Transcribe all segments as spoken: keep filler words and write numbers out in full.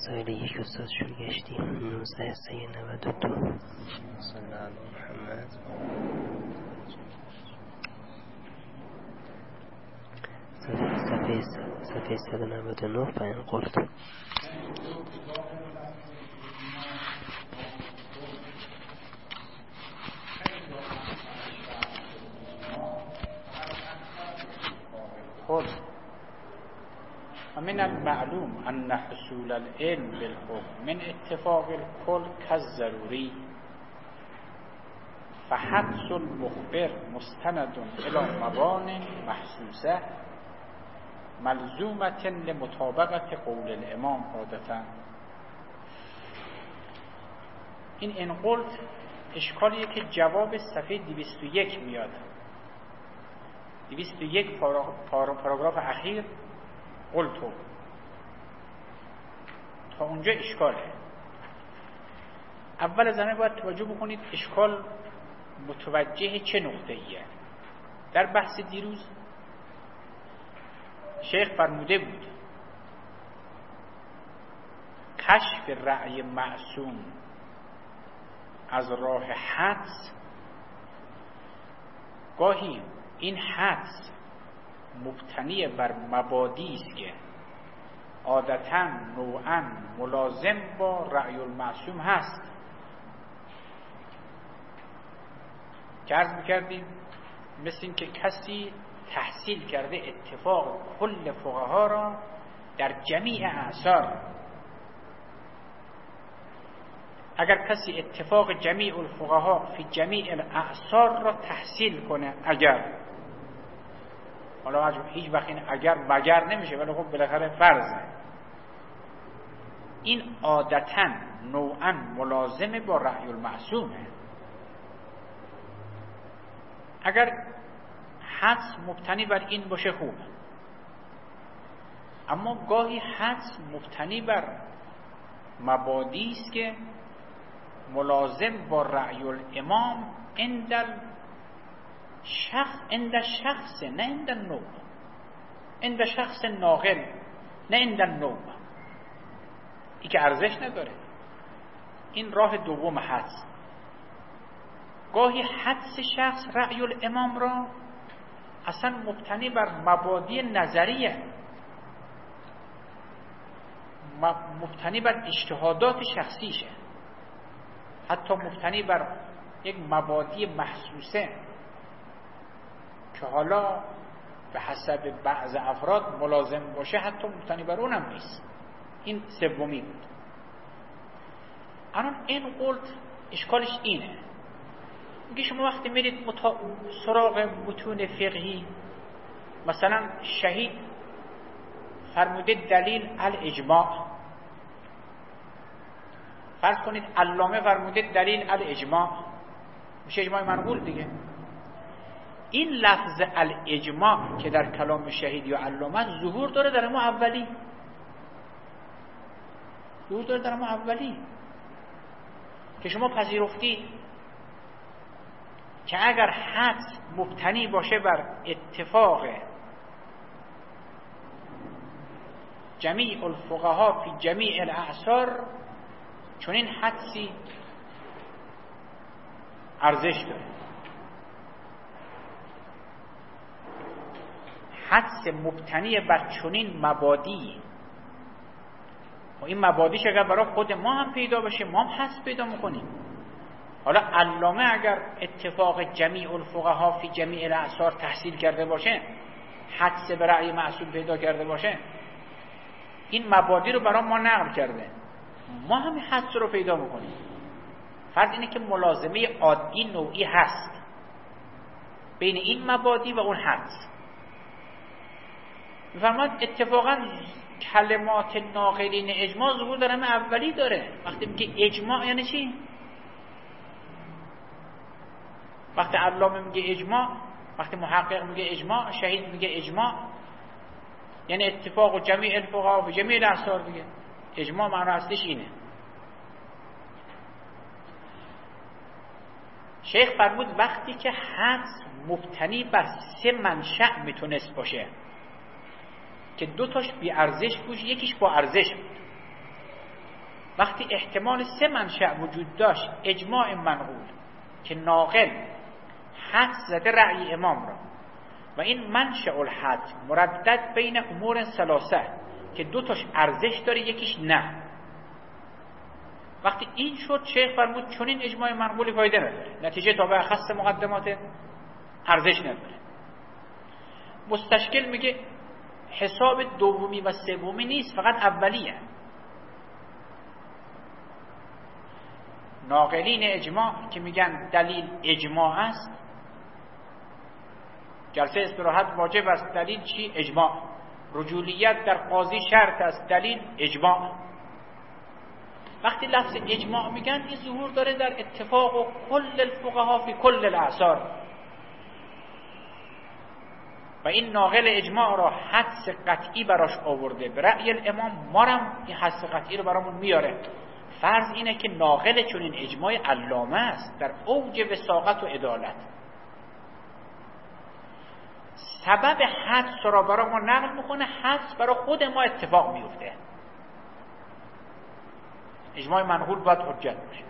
مسائل یک استاد شروع گشتیم. نوزده سه نود و دو. صلی الله علی محمد. صفحه صفحه صد و نود و نه. بیان قلت. خب ومن المعلوم أن حصول العلم بالحكم من اتفاق الكل كالضروري فحدث المخبر مستند إلى مبان محسوسة ملزومة لمطابقة قول الامام عادة. این انقلت اشکالیه که جواب صفحه دویست و یک میاد. دویست و یک پاراگراف اخیر قلتو تا اونجا اشکاله. اول از همه باید توجه بکنید اشکال متوجه چه نقطه ایه. در بحث دیروز شیخ فرموده بود کشف رأی معصوم از راه حدس، گاهی این حدس مبتنی بر مبادی است که عادتاً نوعاً ملازم با رأی المعصوم هست. که عرض می‌کردیم مثل این که کسی تحصیل کرده اتفاق کل فقها را در جمیع اعصار. اگر کسی اتفاق جمیع الفقها فی جمیع الاعصار را تحصیل کنه، اگر حالا هیچ وقت این اگر مگر نمیشه ولی خب بالاخره فرضه، این عادتاً نوعاً ملازمه با رأی المعصومه. اگر حدس مبتنی بر این باشه خوب، اما گاهی حدس مبتنی بر مبادی است که ملازم با رأی الامام عند شخص عند شخص نه عند النوع، عند شخص ناقل نه عند النوع. این که ارزش نداره. این راه دوم حدس. گاهی حدس شخص رأی الامام را اصلا مبتنی بر مبادی نظریه، مبتنی بر اجتهادات شخصیشه، حتی مبتنی بر یک مبادی محسوسه که حالا به حسب بعض افراد ملازم باشه، حتی مبتنی بر اونم نیست. این سومی بود. الان این قلت اشکالش اینه، میگه شما وقتی میرید متا... سراغ متون فقهی، مثلا شهید فرموده دلیل الاجماع، فرض کنید علامه فرموده دلیل الاجماع، میشه اجماع منقول دیگه. این لفظ الاجماع که در کلام شهید یا علامه ظهور داره در ما اولی، ظهور داره در ما اولی که شما پذیرفتید که اگر حدس مبتنی باشه بر اتفاق جمیع الفقها فی جمیع الاعصار، چون این حدسی ارزش داره. حدس مبتنی بر چنین مبادی، و این مبادیش اگر برای خود ما هم پیدا بشه ما هم حدس پیدا میکنیم. حالا علامه اگر اتفاق جمیع الفقها فی جمیع الاعصار تحصیل کرده باشه، حدس به رأی معصوم پیدا کرده باشه، این مبادی رو برای ما نقل کرده، ما هم حدس رو پیدا میکنیم. فرض اینه که ملازمه عادی نوعی هست بین این مبادی و اون حدس. میفرماید اتفاقا کلمات ناقلین اجماع ظهور در همه اولی داره. وقتی میگه اجماع یعنی چی؟ وقتی علامه میگه اجماع، وقتی محقق میگه اجماع، شهید میگه اجماع، یعنی اتفاق و جمیع الفقها و جمیع الاعصار دیگه. اجماع معنی اصلیش اینه. شیخ فرمود وقتی که حدس مبتنی بر سه منشأ میتونست باشه که دو تاش بی ارزش بود، یکیش با ارزش بود، وقتی احتمال سه منشأ وجود داشت، اجماع منقول که ناقل حد زده رأی امام را و این منشأ الحد مردد بین امور ثلاثه که دو تاش ارزش داره یکیش نه. وقتی این شد شیخ فرمود چون این اجماع منقولی فایده نداره، نتیجه تابع خاص مقدمات ارزش نداره. مستشکل میگه حساب دومی و سومی نیست، فقط اولیه. ناقلین اجماع که میگن دلیل اجماع است، جلسه استراحت واجب است، دلیل چی؟ اجماع. رجولیت در قاضی شرط است، دلیل اجماع. وقتی لفظ اجماع میگن این ظهور داره در اتفاق و کل الفقها فی کل الاعصار و این ناقل اجماع را حدس قطعی براش آورده به رأی الامام. مارم این حدس قطعی رو برامون میاره. فرض اینه که ناقل چون این اجماع علامه است در اوج وساقت و عدالت. سبب حدس را برای ما نقل میکنه، حدس برای خود ما اتفاق میفته. اجماع منقول باید حجت باشه.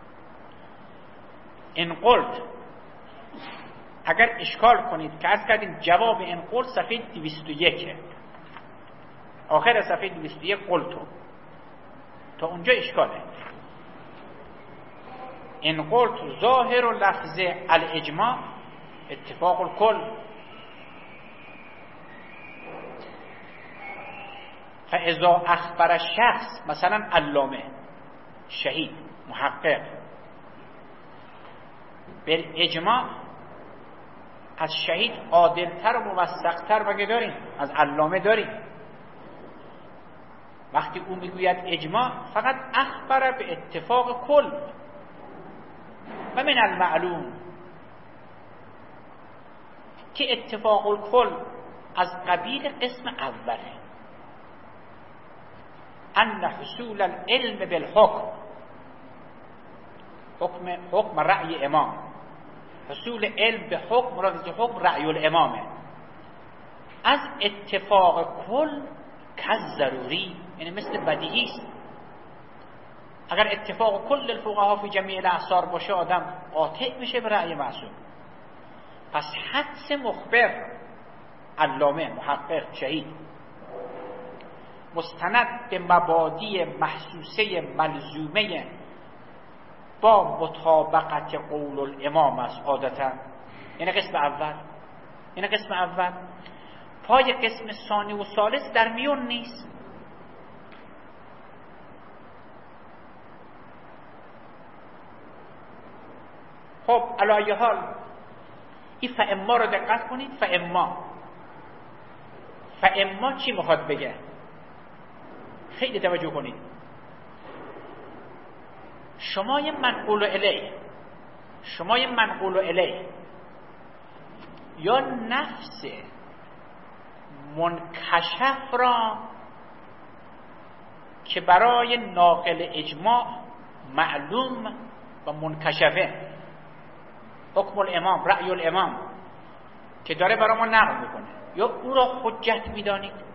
این قلت اگر اشکال کنید که عرض کردیم جواب این قول صفحه دویست و یک، آخر صفحه دویست و یک قلتو تا اونجا اشکاله. این قلت ظاهر و لفظ الاجماع اتفاق الکل فاذا اخبر شخص مثلا علامه، شهید، محقق بالاجماع، از شهید عادلتر و موثقتر مگه داریم؟ از علامه داریم. وقتی او میگوید اجماع فقط اخبر به اتفاق کل و من المعلوم که اتفاق الکل از قبیل قسم اوله، ان حصول العلم بالحکم، حکم حکم رأی امام، حصول علم به حکم مراد حکم رأی الامامه، از اتفاق کل کز ضروری، یعنی مثل بدیهی است. اگر اتفاق کل الفقها فی جمیع الاعصار باشه آدم قاطع میشه به رأی معصوم. پس حدس مخبر، علامه، محقق، شهید مستند به مبادی محسوسه ملزومه با مطابقت قول الامام است عادتا. یعنی قسم اول، یعنی قسم اول پای قسم ثانی و ثالث در میون نیست. خب علی حال این فاما رو دقت کنید. فاما فاما چی میخواد بگه؟ خیلی توجه کنید. شما یه منقول الیه، شما یه منقول الیه یا نفس منکشف را که برای ناقل اجماع معلوم و منکشفه، حکم الامام، رأی الامام که داره برای ما نقل میکنه، یا او را حجت میدانید.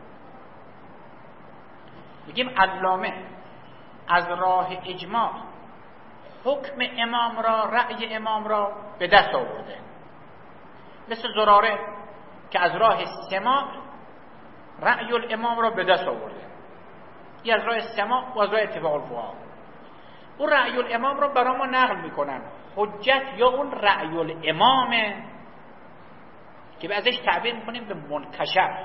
میگیم علامه از راه اجماع حکم امام را، رأی امام را به دست آورده، مثل زراره که از راه سماع رأی الامام را به دست آورده. این از راه سماع و از راه اتفاق الفقها. اون رأی الامام را برای ما نقل میکنن. حجت یا اون رأی الامامه که به ازش تعبیر میکنیم به منکشف،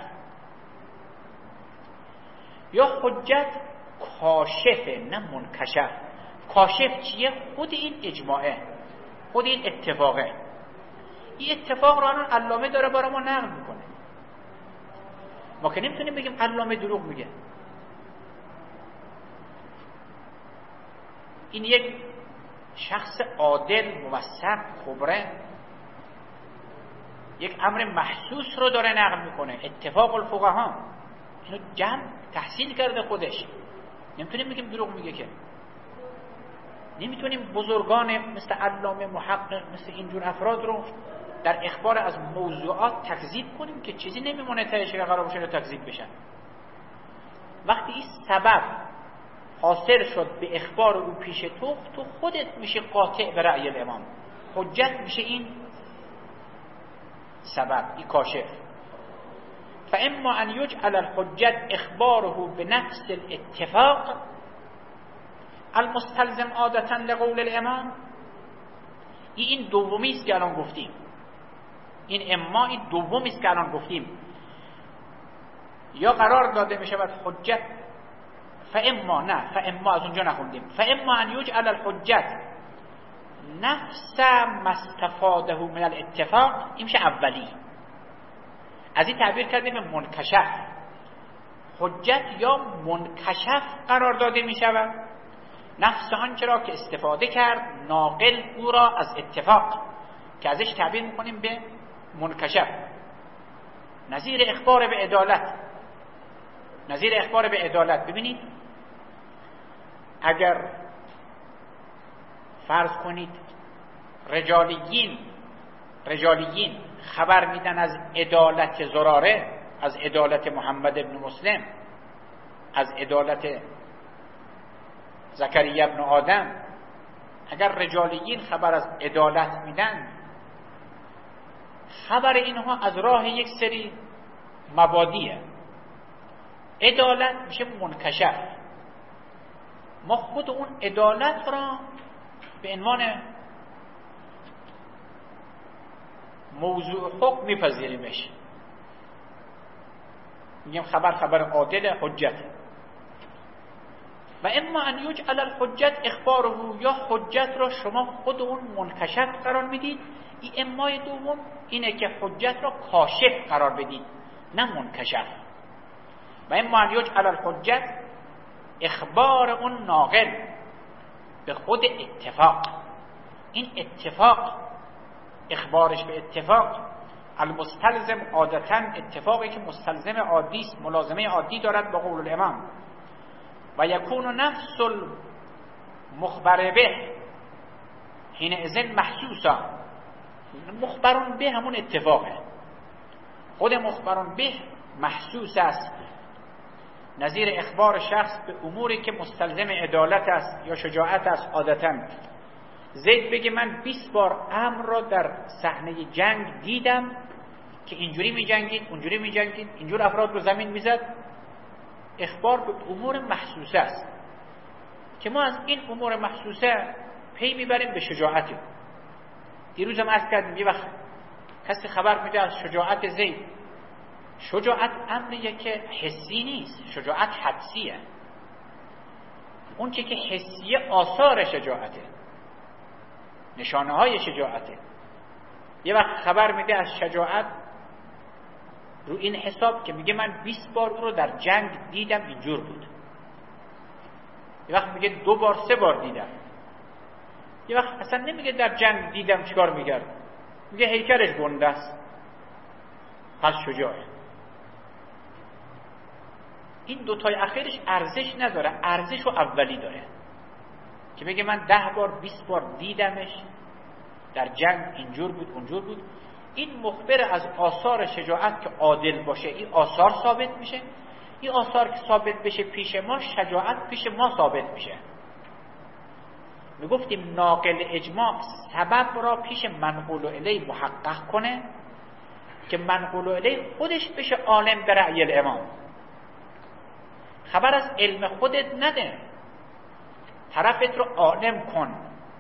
یا حجت کاشفه نه منکشف. کاشف چیه؟ خود این اجماعه، خود این اتفاقه. این اتفاق را علامه داره برای ما نقل میکنه. ما که نمیتونیم بگیم علامه دروغ میگه. این یک شخص عادل، موثق، خبره، یک امر محسوس رو داره نقل میکنه، اتفاق الفقها. اینو جمع تحصیل کرده خودش. نمیتونیم بگیم دروغ میگه. که نمیتونیم بزرگان مثل علامه، محقق، مثل اینجور افراد رو در اخبار از موضوعات تکذیب کنیم که چیزی نمیمونه تهش که قرار باشه رو تکذیب بشن. وقتی این سبب حاصل شد به اخبار او پیش تو، تو خودت میشه قاطع به رأی الامام، حجت میشه این سبب، این کاشف. فاما ان یجعل الحجت اخباره به نفس الاتفاق المستلزم عادتا لقول الامام. این دومی است که الان گفتیم، این اما این دومی است که الان گفتیم. یا قرار داده می شود حجت، فاما نه فاما از اونجا نخوندیم، فاما ان یجعل الحجت نفس ما استفاده من الاتفاق، این میشه اولی. از این تعبیر کردیم به منکشف. حجت یا منکشف قرار داده می شود، نفس آنچه را که استفاده کرد ناقل او را از اتفاق، که ازش تعبیر میکنیم به منکشف. نظیر اخبار به عدالت، نظیر اخبار به عدالت. ببینید اگر فرض کنید رجالیین رجالیین خبر میدن از عدالت زراره، از عدالت محمد ابن مسلم، از عدالت زکریا ابن آدم، اگر رجالیین خبر از عدالت میدن، خبر اینها از راه یک سری مبادیه. عدالت میشه منکشف. ما خود اون عدالت را به عنوان موضوع حکم میپذیریمش، میگیم خبر خبر عادل حجت. و اما ان یجعل الحجت اخباره، یا حجت را شما خود اون منکشف قرار میدید. این امای دوم اینه که حجت را کاشف قرار بدید نه منکشف. و اما ان یجعل الحجت اخبار اون ناقل به خود اتفاق، این اتفاق اخبارش به اتفاق المستلزم عادتا، اتفاقی که مستلزم عادی است، ملازمه عادی دارد با قول الامام. و یکون نفس المخبر به حین اذن محسوسا، مخبرون به همون اتفاقه، خود مخبرون به محسوس است، نظیر اخبار شخص به اموری که مستلزم عدالت است یا شجاعت است. عادتا زید بگه من بیست بار امر را در صحنه جنگ دیدم که اینجوری می جنگید، اونجوری می جنگید، اینجور افراد رو زمین می زد. اخبار به امور محسوسه است که ما از این امور محسوسه پی میبریم به شجاعتی. دیروز هم عرض کردیم یه وقت کسی خبر میده از شجاعت زید. شجاعت امریه که حسی نیست، شجاعت حدسیه. اون چی که حسیه آثار شجاعته، نشانه های شجاعته. یه وقت خبر میده از شجاعت رو این حساب که میگه من بیست بار او رو در جنگ دیدم اینجور بود. یه وقت میگه دو بار سه بار دیدم. یه وقت اصلا نمیگه در جنگ دیدم چیکار میکرد، میگه هیکلش گنده است پس شجاعه. این دوتای اخیرش ارزش نداره، ارزش و اولی داره که بگه من ده بار بیست بار دیدمش در جنگ اینجور بود اونجور بود. این مخبر از آثار شجاعت که عادل باشه، این آثار ثابت میشه. این آثار که ثابت بشه پیش ما، شجاعت پیش ما ثابت میشه. میگفتیم ناقل اجماع سبب را پیش منقول الیه محقق کنه که منقول الیه خودش بشه عالم به رأی الامام. خبر از علم خودت نده، طرفت رو عالم کن،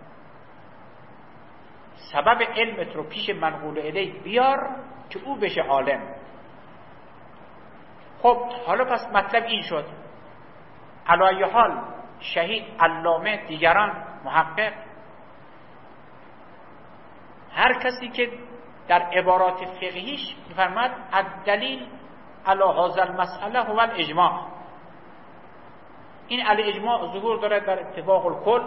سبب علمت رو پیش منقول الیه بیار که او بشه عالم. خب حالا پس مطلب این شد، علی حال شهید، علامه، دیگران، محقق، هر کسی که در عبارات فقهیش میفرماد الدلیل علی هذا المسئله هو الاجماع، این الاجماع ظهور داره در اتفاق الکل.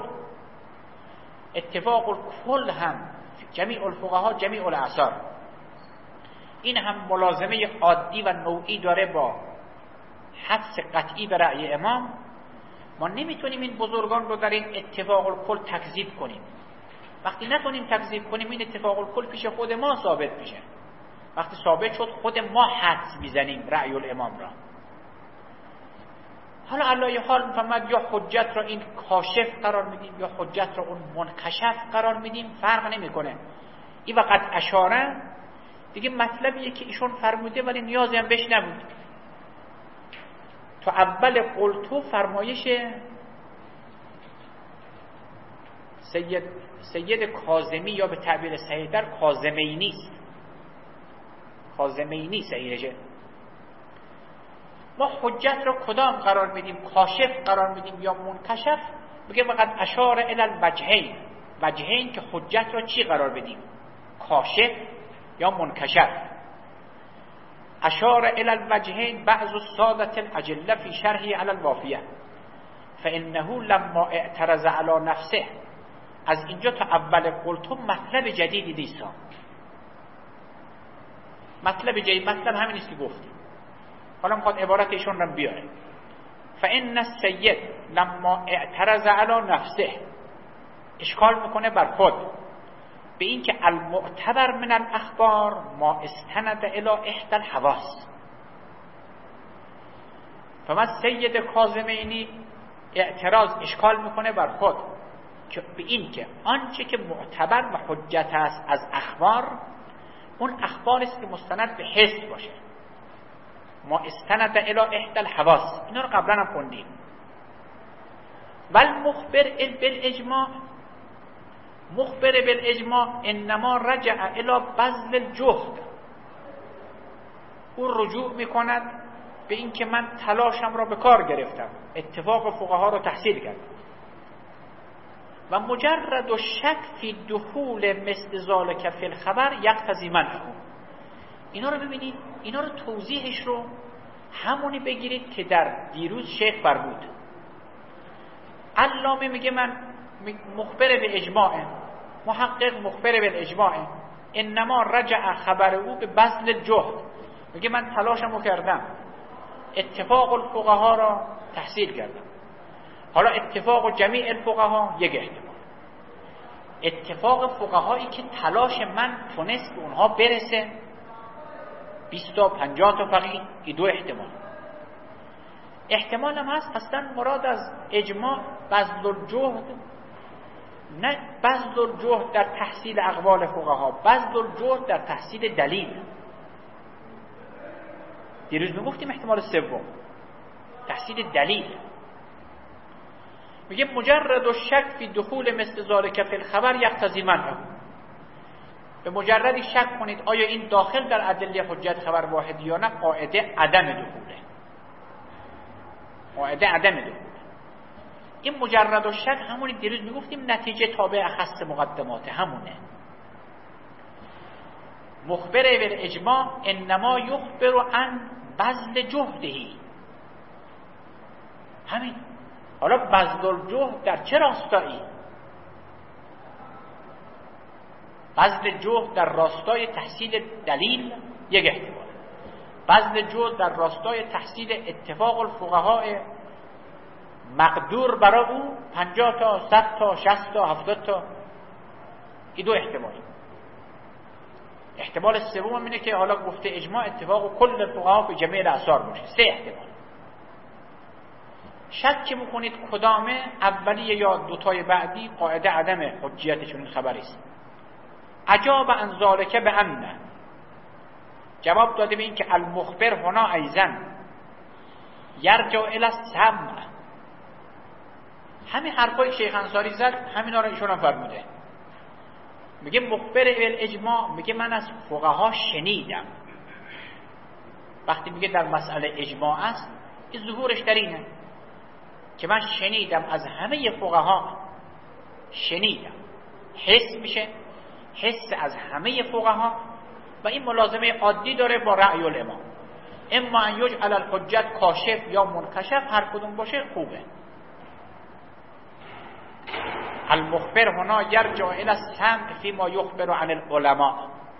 اتفاق الکل هم جمیع الفقها جمیع الاعصار، این هم ملازمه عادی و نوعی داره با حدس قطعی به رأی امام. ما نمیتونیم این بزرگان رو در این اتفاق الکل تکذیب کنیم. وقتی نتونیم تکذیب کنیم این اتفاق الکل پیش خود ما ثابت میشه. وقتی ثابت شد خود ما حدس میزنیم رأی الامام را. حالا علایه حال میفهمد یا حجت را این کاشف قرار میدیم یا حجت را اون منکشف قرار میدیم، فرق نمیکنه. این وقت اشاره دیگه مطلبیه که ایشون فرموده ولی نیازی هم بهش نبود. تو اول قلتو فرمایش سید سید کاظمی یا به تعبیر صحیح‌تر کاظمینی است. کاظمینی صحیحه. ما حجت را کدام قرار میدیم؟ کاشف قرار میدیم یا منکشف؟ میگه فقط اشار الی الوجهین، وجهین که حجت را چی قرار بدیم؟ کاشف یا منکشف. اشار الی الوجهین بعض السادة الاجله فی شرحه علی الوافیه فانه لما اعترض علی نفسه. از اینجا تا اول قلتو مطلب جدیدی نیست. مطلب جدید مطلب همین است که گفتیم. حالا میخواد عبارت ایشون رو بیاره. فان السید لما اعترض علی نفسه، اشکال میکنه بر خود به این که المعتبر من الاخبار ما استند الی احدى الحواس. فما سید کاظمینی اعتراض اشکال میکنه بر خود که به این که آنچه که معتبر و حجت است از اخبار، اون اخبار است که مستند به حس باشه. ما استند الی احدى الحواس، اینا رو قبلا هم خوندیم. ول مخبر بالاجماع، مخبر بالاجماع انما رجع الی بذل الجهد، او رجوع میکند به این که من تلاشم را به کار گرفتم، اتفاق فقها را تحصیل کردم. و مجرد و شک فی دخول مثل ذالک فی الخبر یقتضی منعه. اینا رو ببینید، اینا رو توضیحش رو همونی بگیرید که در دیروز شیخ فرمود. علامه میگه من مخبر به اجماع، محقق مخبر به اجماع، انما رجع خبر او به بذل الجهد، میگه من تلاشمو کردم، اتفاق الفقها را تحصیل کردم. حالا اتفاق جمیع الفقها یک احتمال، اتفاق فقهایی که تلاش من تونست به اونها برسه بیست تا پنجاه تا فقیه، این دو احتمال. احتمال هم هست اصلا مراد از اجماع بذل الجهد، نه بذل الجهد در تحصیل اقوال فقها، بذل الجهد در تحصیل دلیل. دیروز میگفتیم احتمال سوم تحصیل دلیل. میگه مجرد و شک فی دخول مثل ذالک فی الخبر یقتضی منعه. به مجردی شک کنید آیا این داخل در ادله حجت خبر واحدی یا نه، قاعده عدم دخوله، قاعده عدم دخوله. این مجرد و شک همونی دیروز میگفتیم نتیجه تابع خاص مقدمات همونه. مخبر بالاجماع انما یخبر عن بذل جهدهی، همین. حالا بذل الجهد در چه راستایی؟ بذل جهد در راستای تحصیل دلیل یک احتمال، بذل جهد در راستای تحصیل اتفاق الفقهاء مقدور برای او پنجاه تا صد تا شصت تا هفتاد تا، این دو احتمال. احتمال سوم اینه که حالا گفته اجماع اتفاق کل الفقهاء به جمیع الاثار باشه، سه احتمال. شک میکنید کدامه، اولیه یا دوتای بعدی، قاعده عدم حجیتشون خبری است. عجاب عن ذالک به انه، جواب داده به این که المخبر هنا ایزن یرجع الی السمع. همین حرفای شیخ انصاری زد، همینا رو ایشون هم فرموده. میگه مخبر بالاجماع، میگه من از فقها شنیدم. وقتی میگه در مسئله اجماع است، این ظهورش در اینه که من شنیدم از همه فقها، شنیدم، حس میشه، حس از همه فقها، و این ملازمه عادی داره با رأی الامام. اما ان یجعل الحجت کاشف یا منکشف، هر کدوم باشه خوبه. المخبر هنا یرجع الی السمع فيما یخبر عن العلماء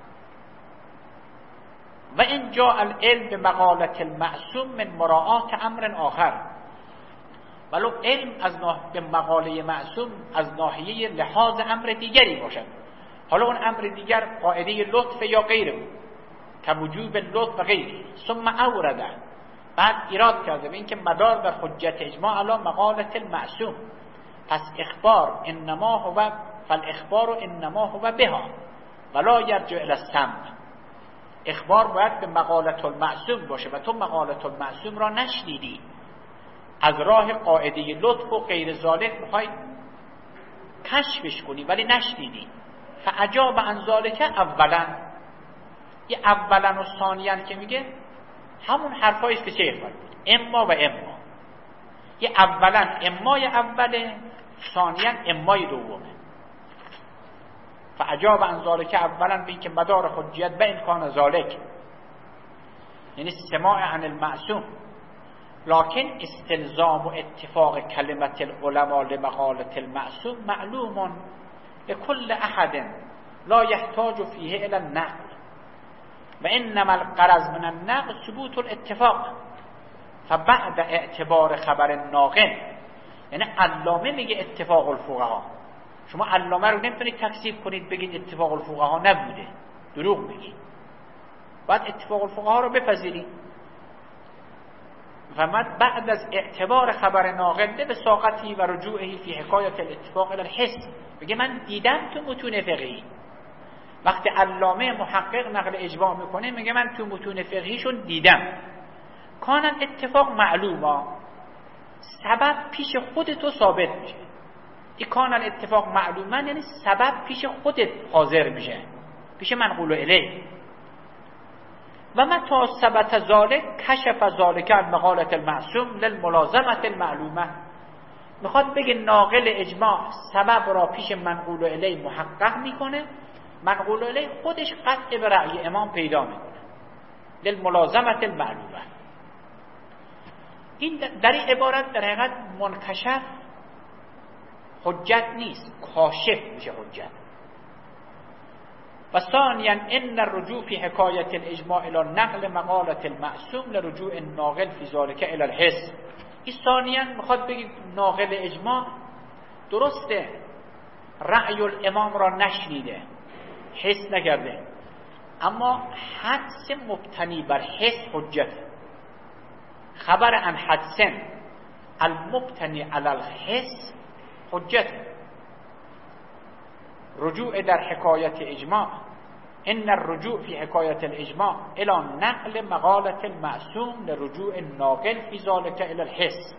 و ان جاء العلم بمقالة المعصوم من مراعات امر آخر. ولو علم از به مقاله معصوم از ناحیه لحاظ امر دیگری باشد، حالا اون امر دیگر قاعده لطف یا غیره، که وجوب لطف و غیره. ثم اورده بعد ایراد کرده به اینکه مدار در حجت اجماع علی مقالة المعصوم، پس اخبار انما هو فالاخبار انما هو بها ولا یرجع الی السمع. اخبار باید به مقالة المعصوم باشه و تو مقالة المعصوم را نشنیدی، از راه قاعده لطف و غیر ذالک میخوای کشفش کنی ولی نشنیدی. فعجاب عن ذالک اولا، یه اولا و ثانیا که میگه همون حرفایی است که شیخ فرمود، اما و اما. یه اولا امای اوله، ثانیا امای دومه. فعجاب عن ذالک اولا به اینکه مدار حجیت به امکان ذالک یعنی سماع عن المعصوم، لكن استلزام و اتفاق کلمت العلماء لمقالة المعصوم معلوم لكل احد لا يحتاج فيه الى النقل و انما الغرض من النقل ثبوت الاتفاق. فبعد اعتبار خبر ناقل، یعنی علامه میگه اتفاق الفقها، شما علامه رو نمیتونید تکذیب کنید بگید اتفاق الفقها نبوده، دروغ میگید، باید اتفاق الفقها رو بپذیرید. و بعد از اعتبار خبر ناقل به ساقتی و رجوعی فی حکایت الاتفاق الى الحس، بگه من دیدم تو متون فقهی. وقتی علامه محقق نقل اجماع میکنه میگه من تو متون فقهیشون دیدم. کان اتفاق معلومه، سبب پیش خودت ثابت میشه. این کان اتفاق معلومه یعنی سبب پیش خودت حاضر میشه، پیش منقول الیه. و متى ثبت ذلك کشف ذلك عن مقالة المعصوم للملازمة المعلومه. میخواد بگه ناقل اجماع سبب را پیش منقول الیه محقق میکنه، منقول الیه خودش قطع به رأی امام پیدا میکنه، للملازمة المعلومه. این در این عبارت در حقیقت منکشف حجت نیست، کاشف میشه حجت. و ثانیا ان الرجوع فی حکایت الاجماع الى نقل مقالة المعصوم لرجوع الناقل فی ذلك الى الحس. این ثانیا میخواد بگه ناقل اجماع درسته رأی الامام را نشنیده، حس نکرده، اما حدس مبتنی بر حس حجته. خبر عن حدس المبتنی علی الحس حجته. رجوع در حکایت اجماع، ان الرجوع فی حکایت الاجماع الى نقل مقالة المعصوم لرجوع الناقل فی ذلك الى الحس.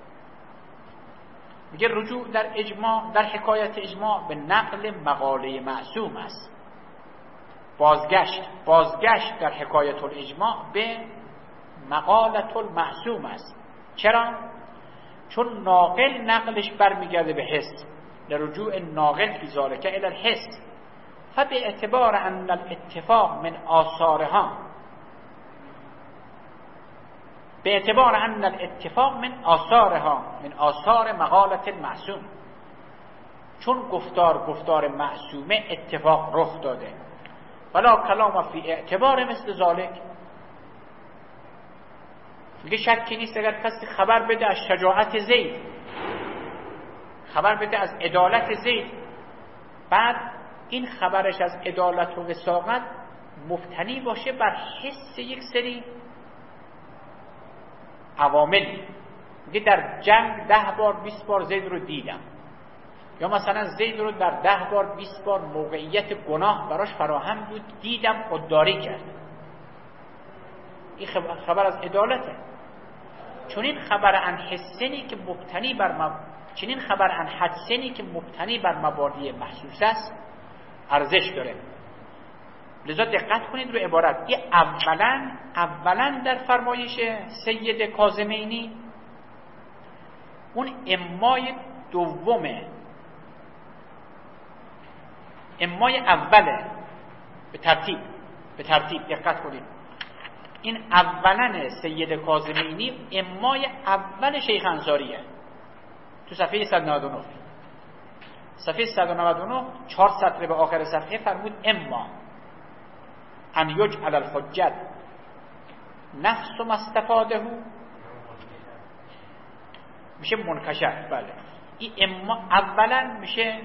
میگه رجوع در اجماع در حکایت اجماع به نقل مقاله معصوم است. بازگشت بازگشت در حکایت الاجماع به مقالة المعصوم است. چرا؟ چون ناقل نقلش برمیگرده به حس، لرجوع الناقل فی ذلك الى الحس. فباعتبار ان الاتفاق من آثارها به اعتبار ان الاتفاق من آثارها من آثار مقالة المعصوم، چون گفتار گفتار معصومه اتفاق رخ داده. ولا کلام فی اعتبار مثل ذالک. میگه شکی نیست اگر کسی خبر بده از شجاعت زید، خبر بده از عدالت زید، بعد این خبرش از عدالت و وثاقت مبتنی باشه بر حس یک سری عوامل. میگه در جنگ ده بار بیست بار زید رو دیدم، یا مثلا زید رو در ده بار بیست بار موقعیت گناه براش فراهم بود دیدم خودداری کرد، این خبر از عدالته. چون این خبر عن حسنی که مبتنی بر مب... چنین خبر عن حدسنی که مبتنی بر مبادی محسوس است ارزش داره. لذا دقت کنید رو عبارت. این اولا اولا در فرمایش سید کاظمینی اون امای دومه، امای اوله. به ترتیب به ترتیب دقت کنید. این اولا سید کاظمینی امای اول شیخ انصاریه تو صفحه صد و نود و نه. صفحه صد و نود و نه چهار سطر به آخر صفحه فرمود اما ان یجعل الحجت نفس ما استفاده میشه منکشف. بله این اما اولا میشه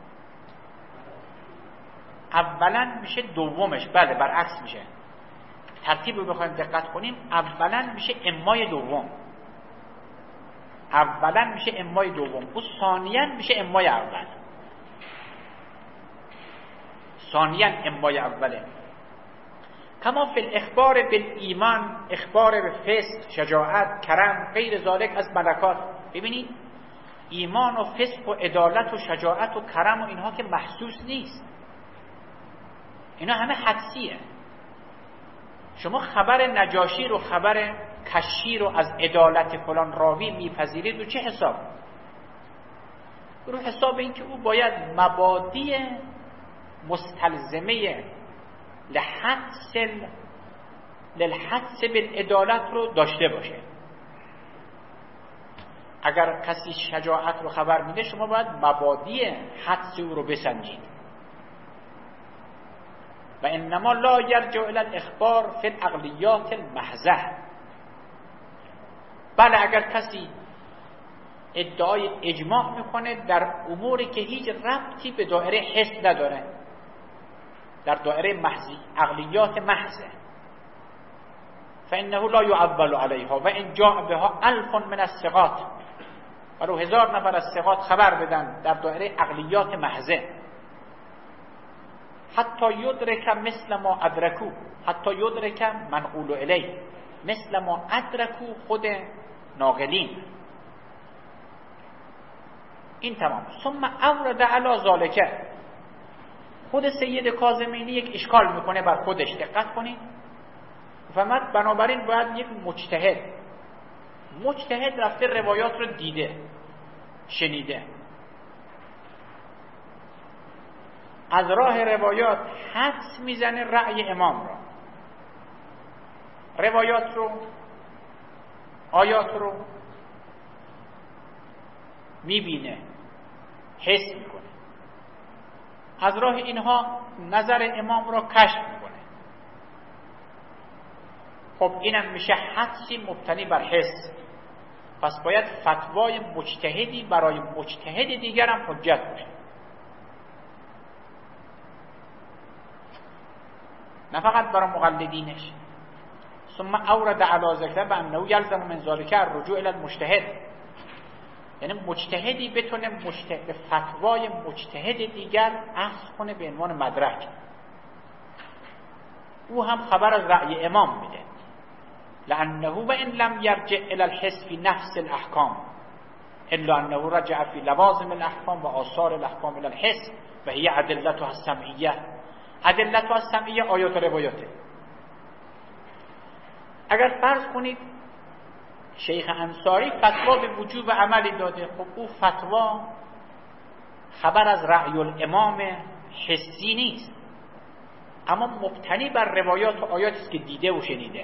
اولا میشه دومش. بله برعکس میشه. ترتیب رو بخوایم دقت کنیم، اولا میشه امای دوم، اولا میشه امای دوم و ثانیا میشه امای اول. ثانیا امای اوله. کما فی الاخبار بالایمان، اخبار به فسق، شجاعت، کرم، غیر ذالک از ملکات. ببینید ایمان و فسق و عدالت و شجاعت و کرم و اینها که محسوس نیست، اینا همه حدسیه. شما خبر نجاشی رو، خبر کشی رو از عدالت فلان راوی میپذیرید رو چه حساب؟ رو حساب این که او باید مبادی مستلزمه لحدس للحدس بالعدالت رو داشته باشه. اگر کسی شجاعت رو خبر میده، شما باید مبادی حدس او رو بسنجید. و انما لا یرجع الی الاخبار فی العقلیات المحضه. بله اگر کسی ادعای اجماع میکنه در اموری که هیچ ربطی به دایره حس نداره، در دایره محضی عقلیات محضه، فانه لا يعول علیها و ان جاء بها الف من الثقات، ولو هزار نفر از ثقات خبر بدن در دایره عقلیات محضه، حتی یدرک مثل ما ادرکو، حتی یدرک منقول الیه مثل ما ادرکو خود ناقلین. این تمام. ثم اورد علی ذالک، خود سید کاظمینی یک اشکال میکنه بر خودش، دقت کنید. فهمت بنابراین باید یک مجتهد مجتهد رفته روایات رو دیده، شنیده، از راه روایات حدس میزنه رأی امام را، روایات رو، آیات رو میبینه، حس میکنه، از راه اینها نظر امام را کشف میکنه. خب اینم میشه حدسی مبتنی بر حس. پس باید فتوای مجتهدی برای مجتهد دیگر هم حجت باشه، نه فقط برای مقلدینش. ثم اورد علی ذکر بانه یلزم من ذلک الرجوع الی المجتهد، یعنی مجتهدی بتونه مجتهد فتوای مجتهد دیگر اخذ کنه به عنوان مدرک. او هم خبر از رأی امام میده، لانه و ان لم یرجع الی الحس فی نفس الاحکام الا انه رجع فی لوازم الاحکام و آثار الاحکام الی الحس و هی ادلتها السمعیه. ادلتها السمعیه آیات و روایاته. اگر فرض کنید شیخ انصاری فتوا به وجوب عملی داده، خب او فتوا خبر از رأی الامام حسی نیست، اما مبتنی بر روایات و آیاتی است که دیده و شنیده.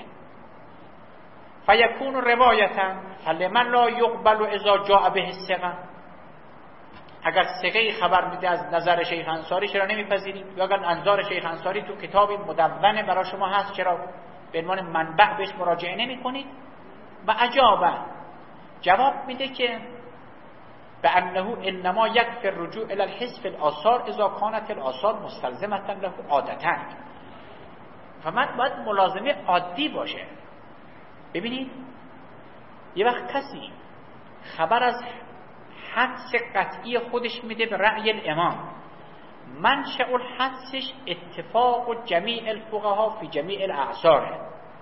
فیکون روایتا فلمن لا یقبل اذا جاء به الثقه. اگر ثقه خبر میده از نظر شیخ انصاری، چرا نمیپذیریم؟ یا اگر انظار شیخ انصاری تو کتابی مدونه برای شما هست، چرا به عنوان منبع بهش مراجعه نمی کنید؟ و عجابه جواب میده که به انه انما یکفی الرجوع الی الحس فی الاثار اذا کانت الاثار مستلزمه له عادتا. فمن باید ملازمه عادی باشه. ببینید یه وقت کسی خبر از حدس قطعی خودش میده به رأی الامام، منشأ الحدسش اتفاق و جمیع الفقها فی جمیع الاعصار،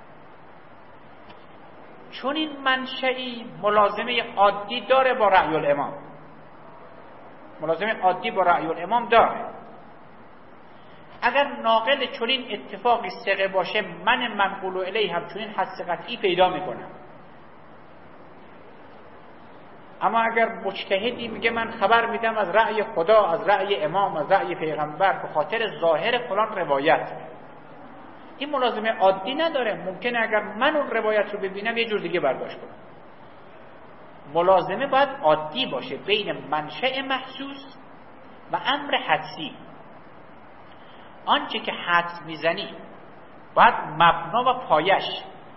چون این منشئی ملازمه عادی داره با رأی الامام، ملازمه عادی با رأی الامام داره. اگر ناقل چنین اتفاقی ثقه باشه، من منقول الیه هم چنین حدس قطعی پیدا میکنم. اما اگر مجتهدی میگه من خبر میدم از رأی خدا، از رأی امام، از رأی پیغمبر به خاطر ظاهر فلان روایت، این ملازمه عادی نداره. ممکنه اگر من اون روایت رو ببینم یه جور دیگه برداشت کنم. ملازمه باید عادی باشه بین منشأ محسوس و امر حدسی. آنچه که حدس میزنی باید مبنا و پایش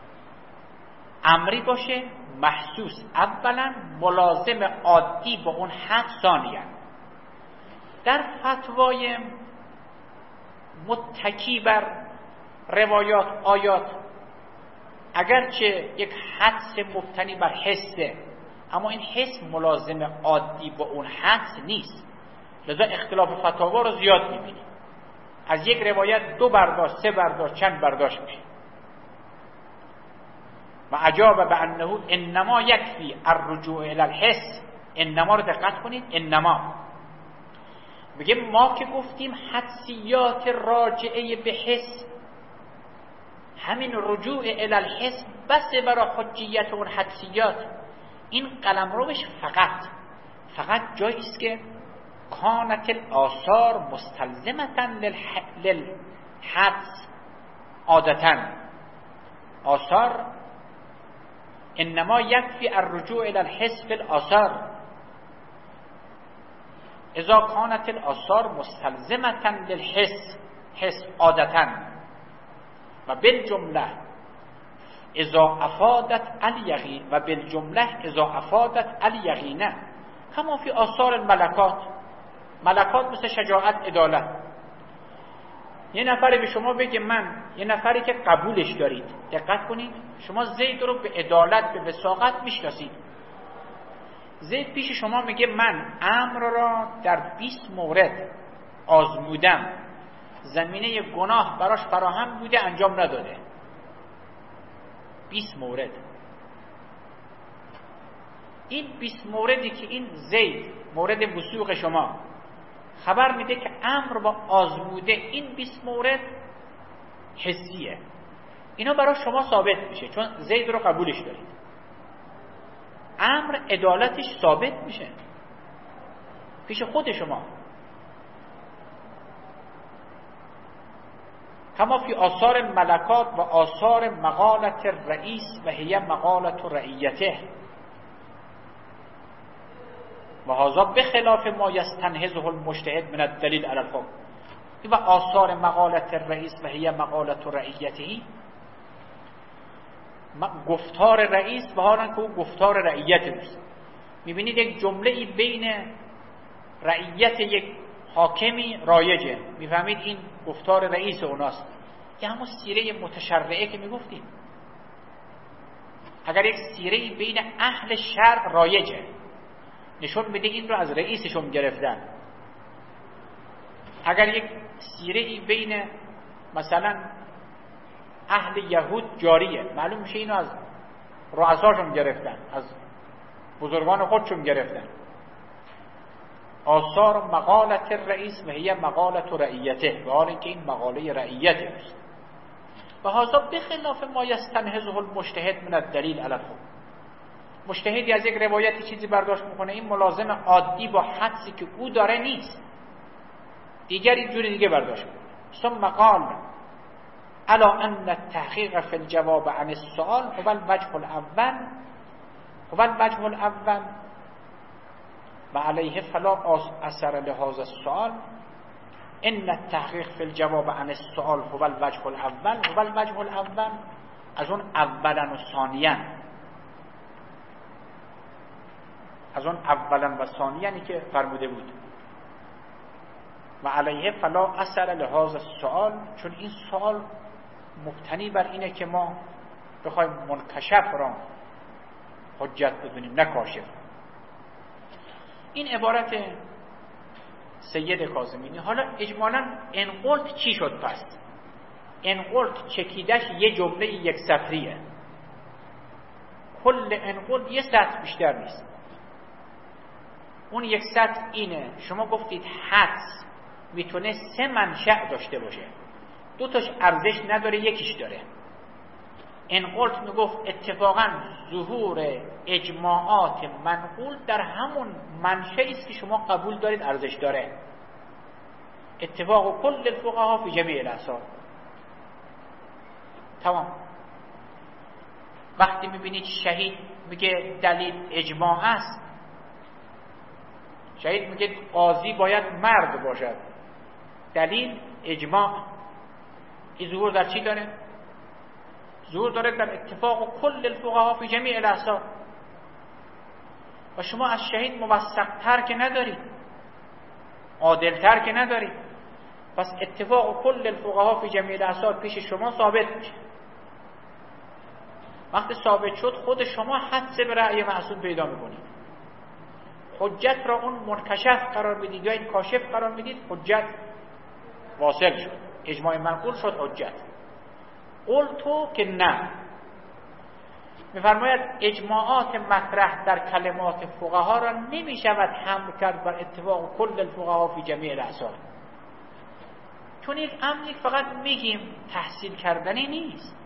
امری باشه، محسوس اولا، ملازم عادی با اون حدس ثانیا. در فتوای متکی بر روایات، آیات اگرچه یک حدس مبتنی بر حسه، اما این حس ملازم عادی با اون حدس نیست، لذا اختلاف فتاوا رو زیاد می‌بینیم. از یک روایت دو برداشت، سه برداشت، چند برداشت میشه. و عجاب به انه انما یکفی الرجوع الی الحس. انما رو دقت کنید، انما میگه ما که گفتیم حدسیات راجعه به حس، همین رجوع الی الحس بس برای حجیت اون حدسیات. این قلمروش فقط فقط جایی است که کانت الاثار مستلزمتا للحدس. عادتا آثار انما یکفی الرجوع الی الحس فی الاثار اذا کانت الاثار مستلزمتا للحس، حس عادتا. و بالجمله اذا افادت الیقین و بالجمله اذا افادت الیقینه کما فی آثار الملکات. ملکات مثل شجاعت، عدالت. یه نفری به شما بگه من، یه نفری که قبولش دارید، دقت کنید، شما زید رو به عدالت، به وثاقت میشناسید. زید پیش شما میگه من امر را در بیست مورد آزمودم، زمینه گناه براش فراهم بوده، انجام نداده. بیست مورد. این بیست موردی که این زید مورد وثوق شما خبر میده که امر با آزموده، این بیست مورد حسیه، اینا برای شما ثابت میشه چون زید رو قبولش دارید. امر عدالتش ثابت میشه پیش خود شما. کما فی آثار ملکات و آثار مقالت رئیس و هی مقالت رعیته و هذا بخلاف ما یستنهزه المجتهد من الدلیل علی الحکم. و آثار مقالت رئیس و هی مقالت رعیته، گفتار رئیس و هارن که او گفتار رعیت اوست. میبینید یک جمله ای بین رعیت یک حاکمی رایجه، میفهمید این گفتار رئیس اوناست. یه همون سیره متشرعه که میگفتیم. اگر یک سیره ای بین اهل شرع رایجه، نشون میده این رو از رئیسشون گرفتن. اگر یک سیره ای بین مثلا اهل یهود جاریه، معلوم میشه اینو از رؤساشون گرفتن، از بزرگان خودشون گرفتن. آثار مقالت رئیس و هی مقالت رعیته، و حال اینکه این مقاله رعیت است. و هذا بخلاف ما یستنهزه المجتهد من الدلیل علی الحکم. مجتهدی از یک روایتی چیزی برداشت میکنه، این ملازم عادی با حدسی که او داره نیست، دیگری جوری دیگه برداشت میکنه. ثم قال الا ان التحقیق فی الجواب عن السؤال هو الوجه الاول هو الوجه الاول و علیه فلا اثر لهذا السؤال. ان التحقیق فی الجواب عن السؤال هو الوجه الاول هو الوجه الاول، از اون اولا و ثانیا، از اون اولا و ثانیانی که فرموده بود. و علیه فلا اثر لهذا السؤال، چون این سوال مبتنی بر اینه که ما بخوایم منکشف را حجت بدونیم، نه کاشف. این عبارت سید کاظمینی. حالا اجمالاً انقلت چی شد پس؟ انقلت چکیدش یه جمله یک سطریه. کل انقلت یه سطر بیشتر نیست. اون یک سطر اینه، شما گفتید حدس میتونه سه منشأ داشته باشه، دو تاش ارزش نداره، یکیش داره. انقلت میگفت اتفاقا ظهور اجماعات منقول در همون منشأی است که شما قبول دارید ارزش داره. اتفاق کل الفقهاء فی جمیع الاثار. تمام. وقتی میبینید شهید میگه دلیل اجماع است، شهید میگه قاضی باید مرد باشد، دلیل اجماع. این ظهور در چی داره؟ ظهور داره در اتفاق کل الفقهاء فی جمیع الاثار. و شما از شهید موثق‌تر که ندارید، عادل‌تر که ندارید، پس اتفاق کل الفقهاء فی جمیع الاثار پیش شما ثابت میشه. وقتی ثابت شد خود شما حدس به رأی معصوم پیدا میکنید. حجت را اون منکشف قرار میدید یا این کاشف قرار میدید، حجت واصل شد، اجماع منقول شد حجت. قول تو که نه، میفرماید اجماعات مطرح در کلمات فقها را نمیشود حمل کرد بر اتفاق کل الفقها فی جمیع الاعصار، چون یک امری فقط میگیم تحصیل کردنی نیست.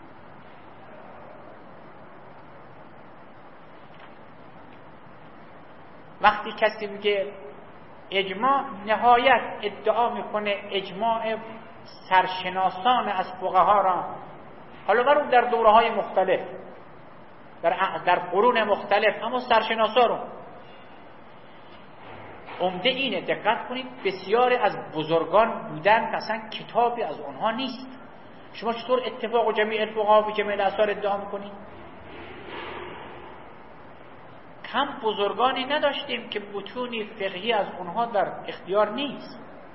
وقتی کسی میگه اجماع، نهایت ادعا میکنه اجماع سرشناسان از فقها را، حالا برون در دوره های مختلف، در در قرون مختلف، اما سرشناسا رو. عمده اینه، دقت کنید، بسیاری از بزرگان بودن اصلا کتابی از اونها نیست. شما چطور اتفاق و جمیع الفقها و جمیع الاثار ادعا میکنید؟ کم بزرگانی نداشتیم که متونی فقهی از اونها در اختیار نیست.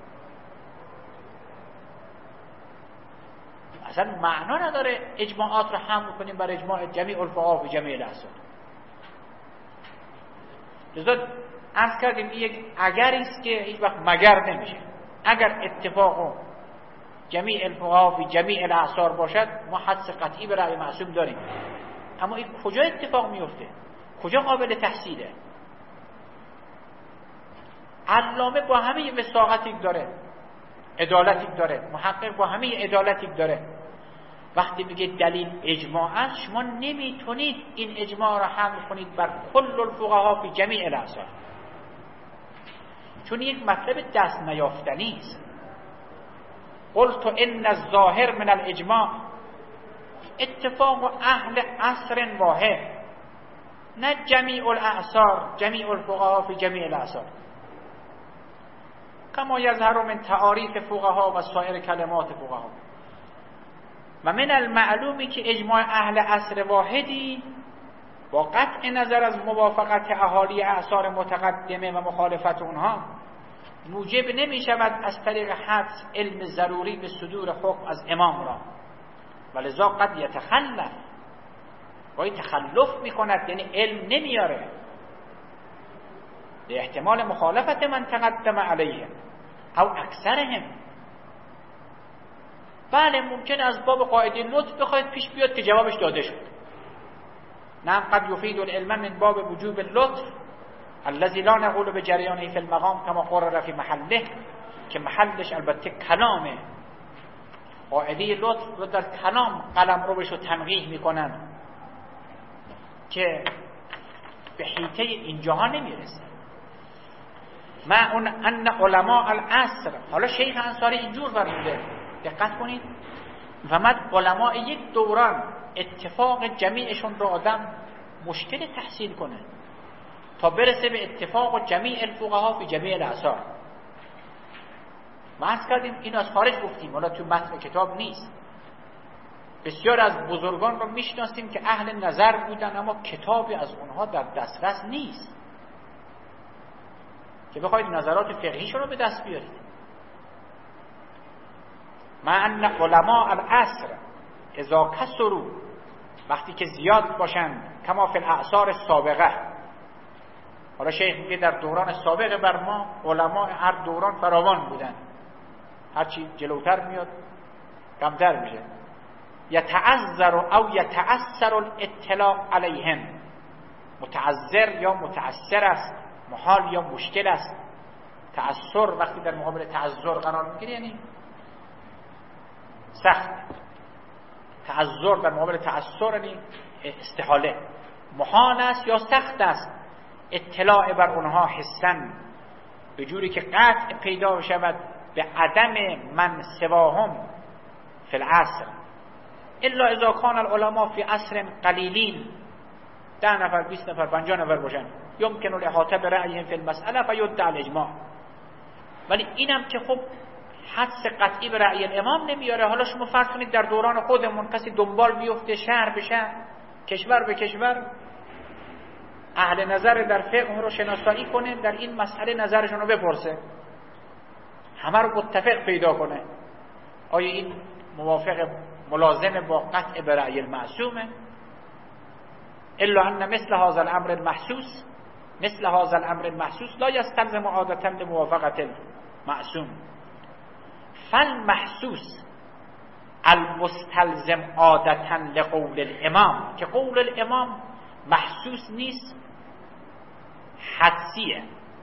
اصلا معنا نداره اجماعات رو حمل کنیم بر اجماع جمیع الفقها و جمیع الاثار. لذا عرض کردیم این یک اگری است که هیچ وقت مگر نمیشه. اگر اتفاق و جمیع الفقها و جمیع الاثار باشد، ما حدس قطعی به رأی معصوم داریم، اما این کجا اتفاق میفته؟ کجا قابل تحصیله؟ علامه با همه وساقتی داره، عدالتی داره، محقق با همه عدالتی داره، وقتی میگه دلیل اجماع است، شما نمیتونید این اجماع را حمل کنید بر کل الفقها فی جمیع الاثار، چون یک مطلب دست نیافتنی است. قلت ان الظاهر من الاجماع، اتفاق اهل عصر واحد، نه جمیع الاعصار، جمیع الفقها فی جمیع الاعصار، کما یظهر من تعاریف فقها و سایر کلمات فقها. و من المعلومی که اجماع اهل عصر واحدی با قطع نظر از موافقت اهالی اعصار متقدمه و مخالفت اونها موجب نمی شود از طریق حدس علم ضروری به صدور حکم از امام را، ولذا قد یتخلف، باید تخلف می کند، یعنی علم نمیاره به احتمال مخالفت من تقدم علیه او اکثرهم. بله ممکن از باب قاعده لطف بخواید پیش بیاد که جوابش داده شد. نعم قد یفید العلم من باب وجوب اللطف الذي لا نقول بجریانه فی المقام کما قرر فی محله، که محلش البته کلامه. قاعده لطف رو در کلام قلم رو بشو تنقیح میکنن که به حیطه اینجاها نمیرسه. ما اون ان علماء العصر، حالا شیخ انصاری اینجور فرموده، دقت کنید، و مد علماء یک دوران اتفاق جمیعشون رو آدم مشکل تحصیل کنه تا برسه به اتفاق جمیع الفقها فی جمیع الاثار. ما عرض کردیم این از خارج گفتیم، حالا تو متن کتاب نیست. بسیار از بزرگان رو میشناسیم که اهل نظر بودن، اما کتابی از اونها در دسترس نیست که بخواید نظرات فقهیشون رو به دست بیارید. ما ان علماء العصر اذا کثروا، وقتی که زیاد باشند، کما فی الاعصار السابقه. حالا شیخ میگه در دوران سابق بر ما علماء هر دوران فراوان بودن، هرچی جلوتر میاد کمتر میشه. یتعذر او یتعثر الاطلاع علیهم، متعذر یا متعثر است، محال یا مشکل است. تعثر وقتی در مقابل تعذر قرار میگیره یعنی سخت، تعذر در مقابل تعثر یعنی استحاله. محال است یا سخت است اطلاع بر اونها حسن، به جوری که قطع پیدا شود به عدم من سواهم فی العصر، الا اذا کان العلماء فی عصر قلیلین، ده نفر، بیست نفر، پنجاه نفر باشن، یمکن الاحاطه برأیهم فی المسئله فیدعی الاجماع. ولی اینم که خب حدس قطعی به رأی الامام نمیاره. حالا شما فرض کنید در دوران خودمون کسی دنبال بیفته شهر به شهر، کشور به کشور، اهل نظر در فقه رو شناسایی کنه، در این مسئله نظرشون رو بپرسه، همه رو متفق پیدا کنه، آیا این موافق ملازم با قطع به رأی المعصومه؟ الا ان مثل هذا الامر المحسوس مثل هذا الامر المحسوس لا يستلزم عادة لموافقة المعصوم. فالمحسوس المستلزم عادة لقول الامام، که قول الامام محسوس نیست، حدسیه.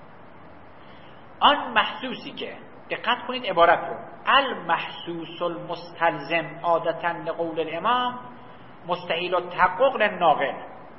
آن محسوسی که، دقت کنید عبارت رو، المحسوس المستلزم عادة لقول الامام مستحیل التحقق للناقل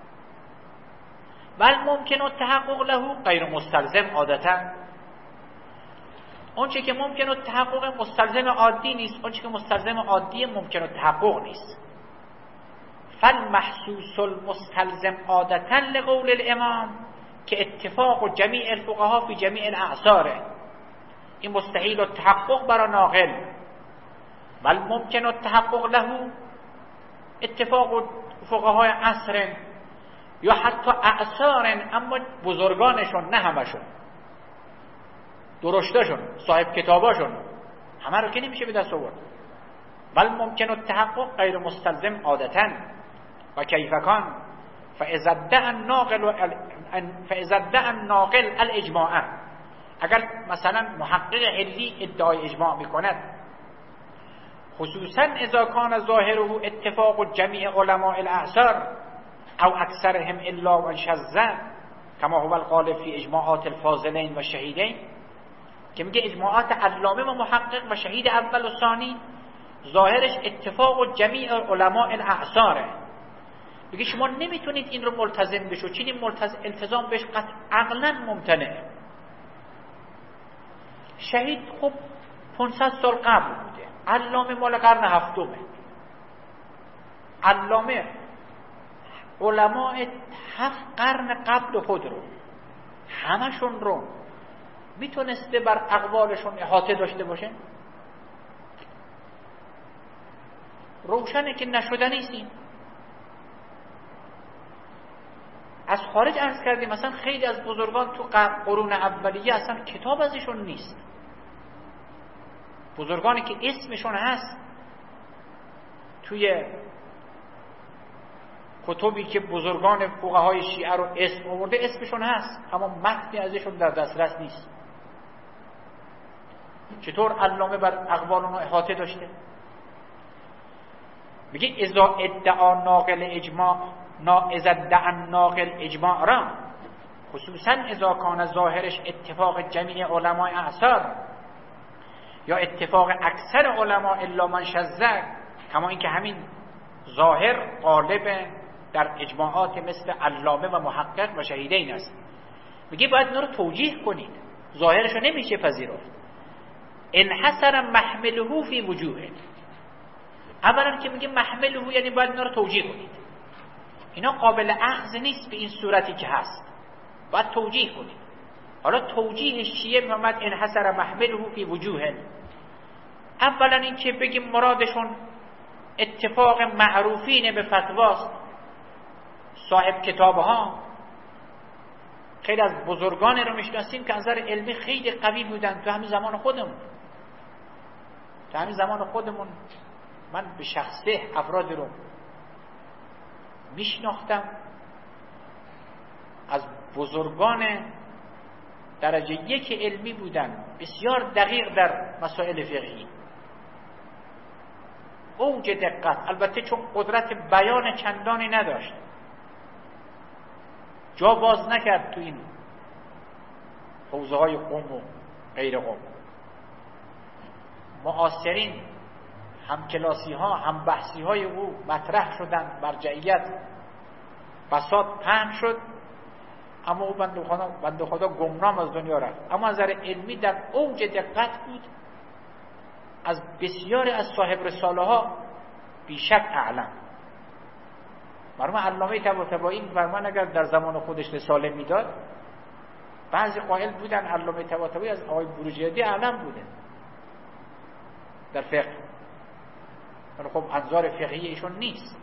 بل ممکن التحقق له غیر مستلزم عادتا. اون چه که ممکن التحقق مستلزم عادی نیست، اون چه که مستلزم عادی ممکن التحقق نیست. فالمحسوس المستلزم عادتا لقول الامام که اتفاق جمیع الفقهاء فی جمیع الاعصاره، این مستحیل التحقق برای ناقل، بل ممکن التحقق له اتفاق فقهای عصر یا حتی اعصار، اما بزرگانشون، نه همشون، درشتشون، صاحب کتاباشون، همه رو که نمیشه به دست آورد. بل ممکن التحقق غیر مستلزم عادتا و کیف کان فاذا ادعى الناقل فاذا ادعى الناقل الاجماع، اگر مثلا محقق علی ادعای اجماع میکند، خصوصا اذا کان ظاهره اتفاق جمیع علماء الاعصار او اکثرهم الا من شذ کما هو الغالب فی اجماعات الفاضلین و شهیدین، که میگه اجماعات علامه و محقق و شهید اول و ثانی ظاهرش اتفاق جمیع علماء الاعصاره. میگه شما نمیتونید این رو ملتزم بشو، چین ملتزم التزام بهش قطع عقلا ممتنعه. شهید خب پانصد سال قبل بوده، علامه مال قرن هفتمه، علامه علماء هفت قرن قبل خود رو همشون رو میتونسته بر اقوالشون احاطه داشته باشه؟ روشنه که نشده نیستیم. از خارج عرض کردیم مثلا خیلی از بزرگان تو قرون اولیه اصلا کتاب ازشون نیست، بزرگانی که اسمشون هست توی کتبی که بزرگان فقهای شیعه رو اسم آورده اسمشون هست، اما متنی ازشون در دسترس نیست. چطور علامه بر اقوال اونها احاطه داشته؟ میگه اذا ادعا ناقل اجماع نا اذا ادعا ناقل اجماع را خصوصا اذا کان ظاهرش اتفاق جمیع علماء اعصار یا اتفاق اکثر علماء الا من شذ، کما اینکه همین ظاهر غالب در اجماعات مثل علامه و محقق و شهیدین است. میگه باید اینا رو توجیه کنید، ظاهرش رو نمیشه پذیرفت. انحصر محمله فی وجوه، اولا که میگه محمله یعنی باید اینا رو توجیه کنید، اینا قابل اخذ نیست به این صورتی که هست، باید توجیه کنید. حالا توجیه شیعه میامد انحصر محمله فی وجوه، اولا این که بگیم مرادشون اتفاق معروفین به فتواست، صاحب کتابها، خیلی از بزرگان رو میشناسیم که از نظر علمی خیلی قوی بودن تو همین زمان خودمون. تو همین زمان خودمون من به شخصه افراد رو میشناختم از بزرگان درجه یک علمی بودن، بسیار دقیق در مسائل فقهی، اوج دقت، البته چون قدرت بیان چندانی نداشت جا باز نکرد تو این حوزه های قم و غیر قم. معاصرین هم کلاسی ها هم بحثی های او مطرح شدن، مرجعیت فساد پهن شد، اما او بنده خدا, بنده خدا گمنام از دنیا رفت، اما از نظر علمی در اوج دقت بود، از بسیاری از صاحب رساله ها بیشک اعلم. مرحوم علامه طباطبایی می‌فرمان اگر در زمان خودش رساله میداد، بعضی قائل بودن علامه طباطبایی از آقای بروجردی اعلم بوده در فقه، ولی خب انظار فقهی ایشون نیست.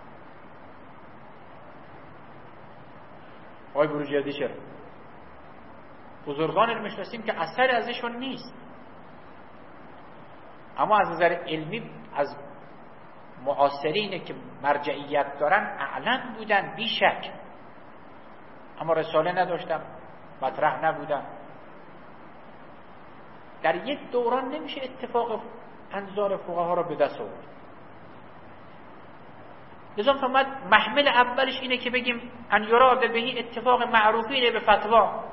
آقای بروجردی چرا؟ بزرگان رو میشناسیم که اثر ازشون نیست، اما از نظر علمی از معاصرینه که مرجعیت دارن اعلم بودن بیشک، اما رساله نداشتن، مطرح نبودن. در یک دوران نمیشه اتفاق انظار فقها رو به دست آورد. لذا فرمود محمل اولش اینه که بگیم ان یراد به اتفاق معروفین به فتوا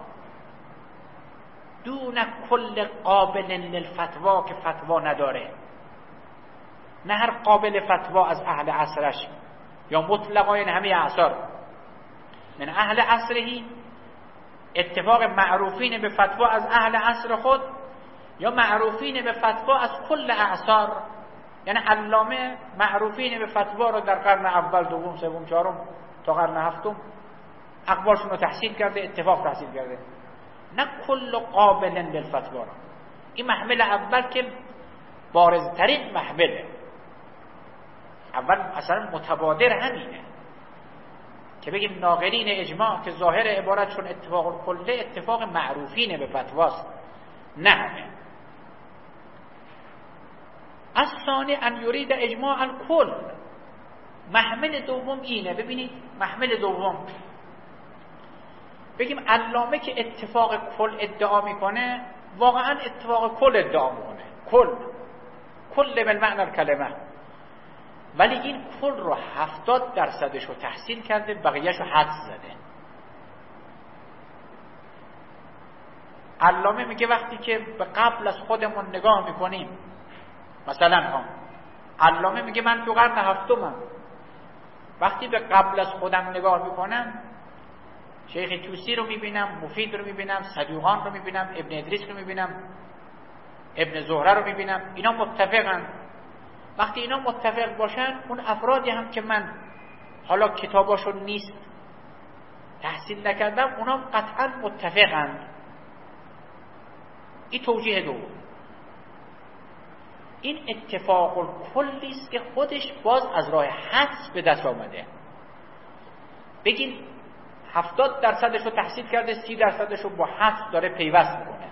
دون کل قابل للفتوا که فتوا نداره، نه هر قابل فتوا از اهل عصرش یا مطلقا یعنی همه اعصار، من اهل عصرهی اتفاق معروفین به فتوا از اهل عصر خود یا معروفین به فتوا از کل اعصار، یعنی علامه معروفین به فتوا رو در قرن اول، دوم، سوم، چهارم تا قرن هفتم اقوالشون رو تحصیل کرده، اتفاق تحصیل کرده، نه کل قابل للفتوا. این محمل اول که بارزترین محمله، اول اصلا متبادر همینه که بگیم ناقلین اجماع که ظاهر عبارتشون اتفاق کله اتفاق معروفین به فتواست، نه همه. از ثانی ان یرید اجماع الکل، محمل دوم اینه. ببینید محمل دوم بگیم علامه که اتفاق کل ادعا میکنه واقعا اتفاق کل ادعا میکنه، کل کل بالمعنی الکلمه، ولی این کل رو هفتاد درصدش رو تحصیل کرده، بقیهش رو حدس زده. علامه میگه وقتی که به قبل از خودمون نگاه میکنیم، مثلا ها علامه میگه من تو قرن هفتمم، وقتی به قبل از خودم نگاه میکنم شیخ توسی رو میبینم، مفید رو میبینم، صدوقان رو میبینم، ابن ادریس رو میبینم، ابن زهره رو میبینم، اینا متفقن. وقتی اینا متفق باشن، اون افرادی هم که من حالا کتاباشون نیست تحصیل نکردم، اونا قطعا متفقن. این توجیه دوم. این اتفاق الکلی است که خودش باز از راه حدس به دست آمده. بگین هفتاد درصدش رو تحصیل کرده، سی درصدش رو با حدس داره پیوست میکنه.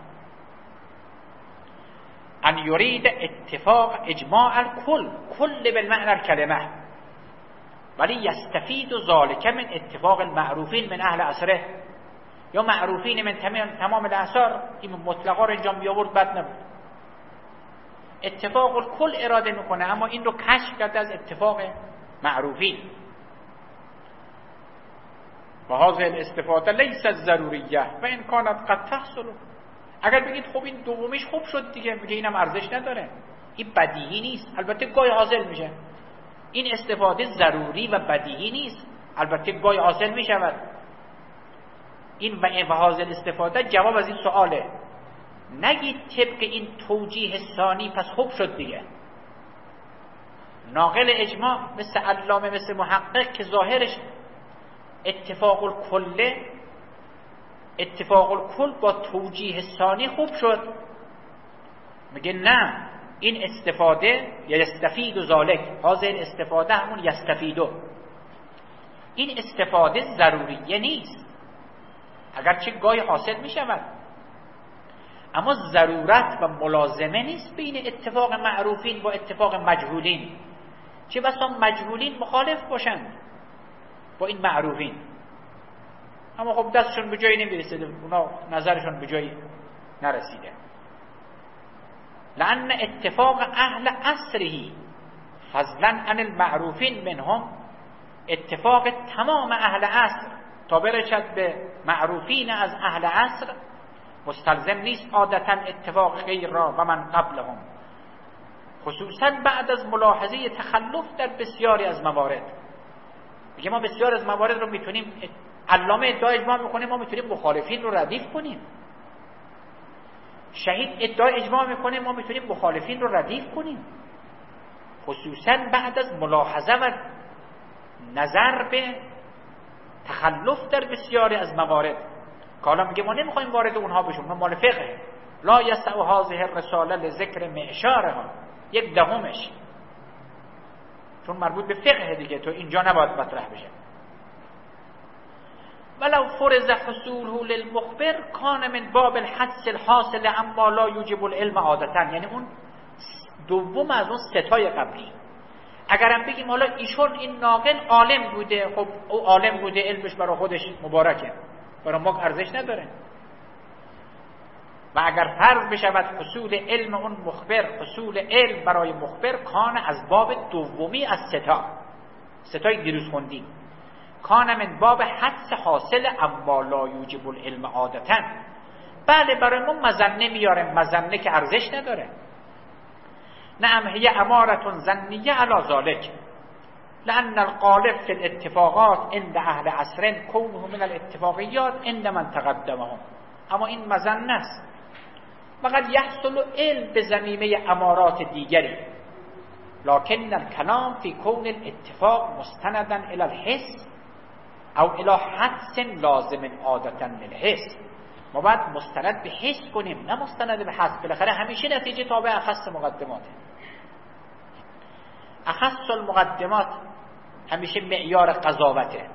ان یرید اتفاق اجماع الکل، کل بالمعنی الکلمه، ولی یستفید ذالک من اتفاق المعروفین من اهل عصره، یا معروفین من تمام الاعصار. این مطلقا رو اینجا بیاورد بد نبود. اتفاق الکل اراده میکنه، اما این رو کشف کرده از اتفاق معروفین. و هذه الاستفاده لیست ضروریه و ان کانت قد تحصل. اگر بگید خب این دومیش خوب شد دیگه، میگه اینم ارزش نداره، این بدیهی نیست، البته گاهی حاصل میشه. این استفاده ضروری و بدیهی نیست، البته گاهی حاصل میشود. این و هذه استفاده جواب از این سواله. نگید طبق این توجیه ثانی پس خوب شد دیگه. ناقل اجماع مثل علامه، مثل محقق که ظاهرش اتفاق الکله، اتفاق الکل با توجیه ثانی خوب شد، میگه نه، این استفاده یستفید و ذالک، هذه استفاده همون یستفیدو، این استفاده ضروریه نیست، اگرچه گاهی حاصل میشود، اما ضرورت و ملازمه نیست بین اتفاق معروفین با اتفاق مجهولین. چه بسا مجهولین مخالف باشند با این معروفین، اما خب دستشون به جایی نمیرسیده، اونا نظرشون به جایی نرسیده. لأن اتفاق اهل عصره فضلا عن المعروفین منهم، اتفاق تمام اهل عصر تا برسد به معروفین از اهل عصر مستلزم نیست عادتا اتفاق غیر را و من قبلهم، خصوصا بعد از ملاحظه تخلف در بسیاری از موارد. میگه ما بسیار از موارد رو میتونیم، علامه ادعا اجماع میکنه، ما میتونیم مخالفین رو ردیف کنیم. شهید ادعا اجماع میکنه، ما میتونیم مخالفین رو ردیف کنیم، خصوصا بعد از ملاحظه و نظر به تخلف در بسیاری از موارد. که حالا میگه ما نمیخوایم وارد اونها بشیم، ما مال فقه. لا یسع هذه الرساله لذکر معشارها، یک دهمش، چون مربوط به فقه دیگه، تو اینجا نباید مطرح بشه. ولو فرض حصوله للمخبر کان من باب الحدس الحاصل اما لا یوجب العلم عادتا. یعنی اون دوم از اون ستای قبلی، اگرم بگیم حالا ایشون این ناقل عالم بوده، خب او عالم بوده، علمش برای خودش مبارکه، برای ما ارزش نداره. و اگر فرض بشود حصول علم اون مخبر حصول علم برای مخبر، کان از باب دومی از ستا ستای دیروز خوندیم، کان من باب حدس حاصل اما لا یوجب العلم عادتاً. بله برای ما مظنه میاره، مظنه که ارزش نداره. نعم هی امارة ظنیه علی ذلک لأن الغالب فی الاتفاقات عند اهل عصر کونه من الاتفاقیات عند من تقدمهم. اما این مظنه است. وقد یحصل علم به ضمیمه امارات دیگری، لكن الكلام فی کون الاتفاق مستندا الى الحس او الى حدس لازم عادتا للحس. ما باید مستند به حس کنیم، نه مستند به حس. بالاخره همیشه نتیجه تابع اخص مقدماته. اخص المقدمات همیشه معیار قضاوته.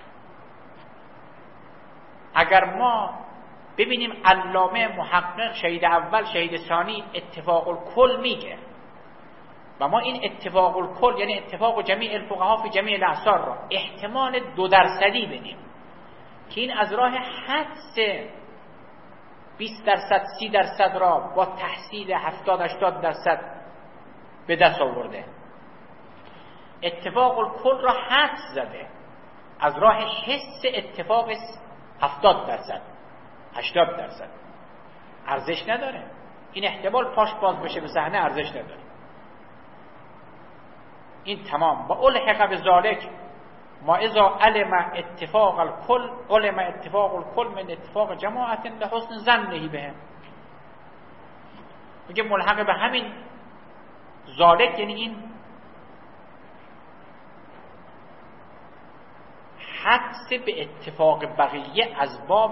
اگر ما ببینیم علامه محقق شهید اول شهید ثانی اتفاق الکل میگه و ما این اتفاق الکل یعنی اتفاق جمیع الفقها فی جمیع الاعصار را احتمال دو درصدی بدیم که این از راه حدس بیست درصد سی درصد را با تحصیل هفتاد هشتاد درصد به دست آورده، اتفاق الکل را حدس زده از راه حس اتفاق هفتاد درصد هشتاد درصد، ارزش نداره. این احتمال پاش باز بشه به صحنه ارزش نداره. این تمام. با الحق بذالک ما اذا علم اتفاق الکل علم اتفاق الکل من اتفاق جماعت لحسن ظنه بهم. میگه ملحق به همین ذالک یعنی این حدس به اتفاق بقیه از باب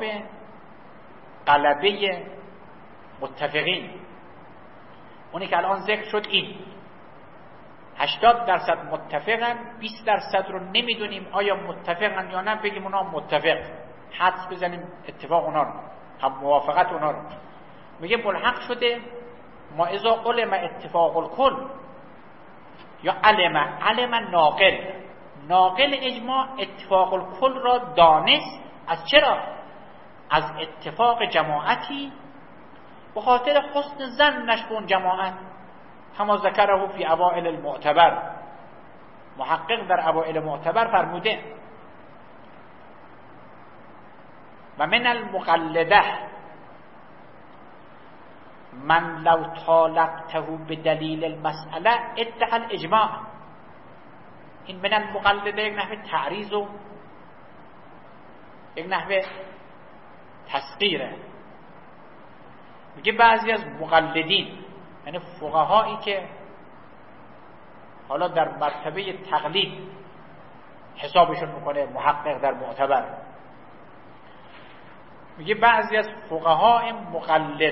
غلبه متفقین. اونی که الان ذکر شد این هشتاد درصد متفقن، بیست درصد رو نمیدونیم آیا متفقن یا نه، بگیم اونا متفق، حدس بزنیم اتفاق اونا رو، هم موافقت اونا رو. میگه ملحق شده ما اذا علم اتفاق الکل یا علم علم ناقل ناقل اجماع اتفاق الکل را دانست. از چرا؟ از اتفاق جماعتی به خاطر حسن ظنش به اون جماعت. کما ذکره فی اوائل المعتبر، محقق در اوائل معتبر فرموده و من المقلده من لو طالبته بدلیل المسئله ادعى الاجماع. این من المقلده یک نحوه تعریض و یک نحوه تسقیره. میگه بعضی از مقلدین یعنی فقهایی که حالا در مرتبه تقلید حسابشون میکنه محقق در معتبر، میگه بعضی از فقهای مقلد